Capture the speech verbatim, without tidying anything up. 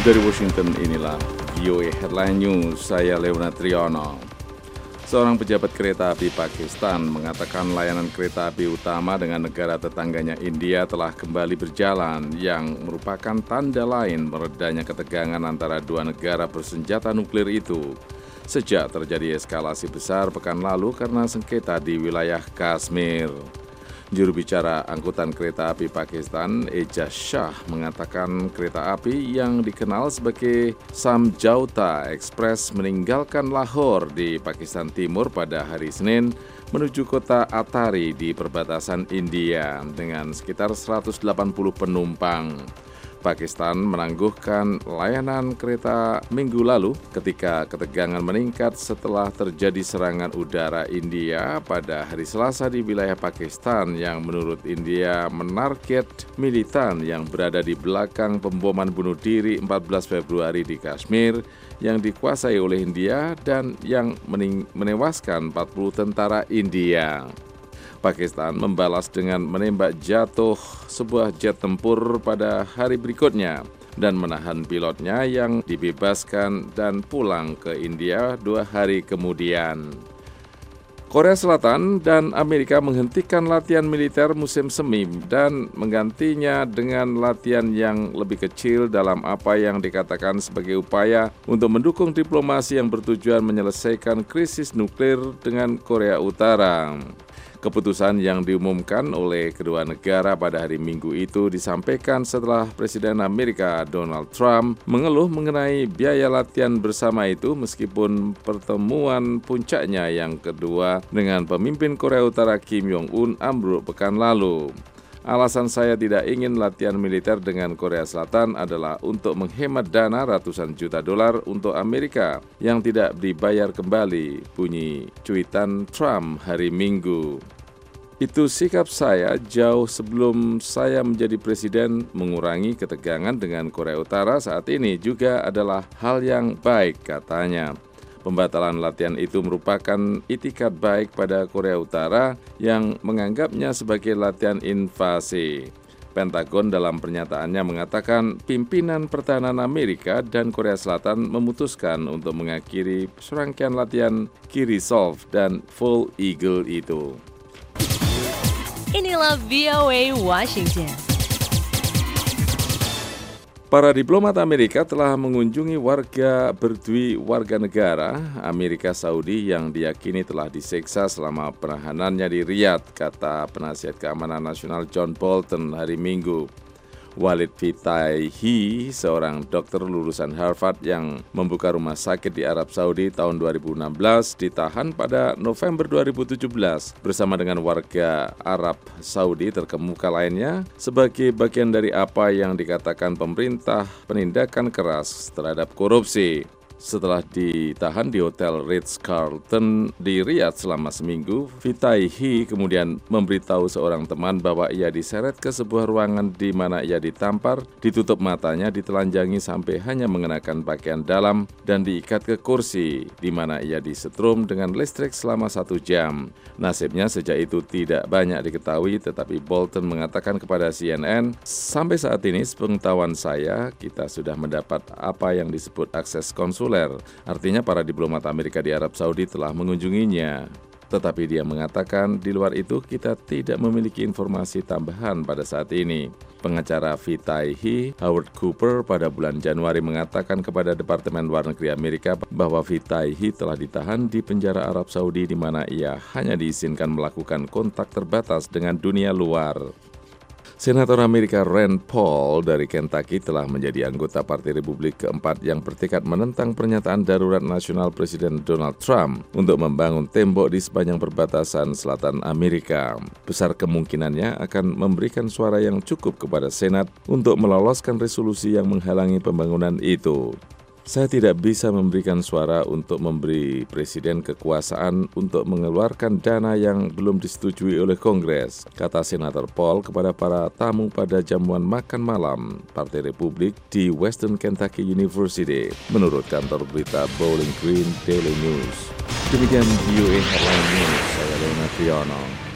Dari Washington, inilah V O A Headline News, saya Leonard Triono. Seorang pejabat kereta api Pakistan mengatakan layanan kereta api utama dengan negara tetangganya India telah kembali berjalan, yang merupakan tanda lain meredanya ketegangan antara dua negara bersenjata nuklir itu. Sejak terjadi eskalasi besar pekan lalu karena sengketa di wilayah Kashmir. Juru bicara angkutan kereta api Pakistan, Ejaz Shah, mengatakan kereta api yang dikenal sebagai Samjauta Express meninggalkan Lahore di Pakistan Timur pada hari Senin menuju kota Atari di perbatasan India dengan sekitar seratus delapan puluh penumpang. Pakistan menangguhkan layanan kereta minggu lalu ketika ketegangan meningkat setelah terjadi serangan udara India pada hari Selasa di wilayah Pakistan yang menurut India menarget militan yang berada di belakang pemboman bunuh diri empat belas Februari di Kashmir yang dikuasai oleh India dan yang mening- menewaskan empat puluh tentara India. Pakistan membalas dengan menembak jatuh sebuah jet tempur pada hari berikutnya dan menahan pilotnya yang dibebaskan dan pulang ke India dua hari kemudian. Korea Selatan dan Amerika menghentikan latihan militer musim semi dan menggantinya dengan latihan yang lebih kecil dalam apa yang dikatakan sebagai upaya untuk mendukung diplomasi yang bertujuan menyelesaikan krisis nuklir dengan Korea Utara. Keputusan yang diumumkan oleh kedua negara pada hari Minggu itu disampaikan setelah Presiden Amerika Donald Trump mengeluh mengenai biaya latihan bersama itu meskipun pertemuan puncaknya yang kedua dengan pemimpin Korea Utara Kim Jong-un ambruk pekan lalu. Alasan saya tidak ingin latihan militer dengan Korea Selatan adalah untuk menghemat dana ratusan juta dolar untuk Amerika yang tidak dibayar kembali, bunyi cuitan Trump hari Minggu. Itu sikap saya jauh sebelum saya menjadi presiden. Mengurangi ketegangan dengan Korea Utara saat ini juga adalah hal yang baik, katanya. Pembatalan latihan itu merupakan itikat baik pada Korea Utara yang menganggapnya sebagai latihan invasi. Pentagon dalam pernyataannya mengatakan pimpinan pertahanan Amerika dan Korea Selatan memutuskan untuk mengakhiri serangkaian latihan Kirisov dan Full Eagle itu. Inilah V O A Washington. Para diplomat Amerika telah mengunjungi warga berdui warga negara Amerika Saudi yang diyakini telah disiksa selama penahanannya di Riyadh, kata penasihat keamanan nasional John Bolton hari Minggu. Walid Fitaihi, seorang dokter lulusan Harvard yang membuka rumah sakit di Arab Saudi tahun dua ribu enam belas, ditahan pada November dua ribu tujuh belas bersama dengan warga Arab Saudi terkemuka lainnya sebagai bagian dari apa yang dikatakan pemerintah penindakan keras terhadap korupsi. Setelah ditahan di Hotel Ritz-Carlton di Riyadh selama seminggu, Fitaihi kemudian memberitahu seorang teman bahwa ia diseret ke sebuah ruangan di mana ia ditampar, ditutup matanya, ditelanjangi sampai hanya mengenakan pakaian dalam, dan diikat ke kursi, di mana ia disetrum dengan listrik selama satu jam. Nasibnya sejak itu tidak banyak diketahui, tetapi Bolton mengatakan kepada C N N, sampai saat ini sepengetahuan saya, kita sudah mendapat apa yang disebut akses konsuler. Artinya para diplomat Amerika di Arab Saudi telah mengunjunginya. Tetapi dia mengatakan di luar itu kita tidak memiliki informasi tambahan pada saat ini. Pengacara Fitaihi, Howard Cooper, pada bulan Januari mengatakan kepada Departemen Luar Negeri Amerika bahwa Fitaihi telah ditahan di penjara Arab Saudi di mana ia hanya diizinkan melakukan kontak terbatas dengan dunia luar. Senator Amerika Rand Paul dari Kentucky telah menjadi anggota Partai Republik keempat yang bertekad menentang pernyataan darurat nasional Presiden Donald Trump untuk membangun tembok di sepanjang perbatasan selatan Amerika. Besar kemungkinannya akan memberikan suara yang cukup kepada Senat untuk meloloskan resolusi yang menghalangi pembangunan itu. Saya tidak bisa memberikan suara untuk memberi Presiden kekuasaan untuk mengeluarkan dana yang belum disetujui oleh Kongres, kata Senator Paul kepada para tamu pada jamuan makan malam Partai Republik di Western Kentucky University, menurut kantor berita Bowling Green Daily News. Demikian V O A Headline News, saya Leonard Triono.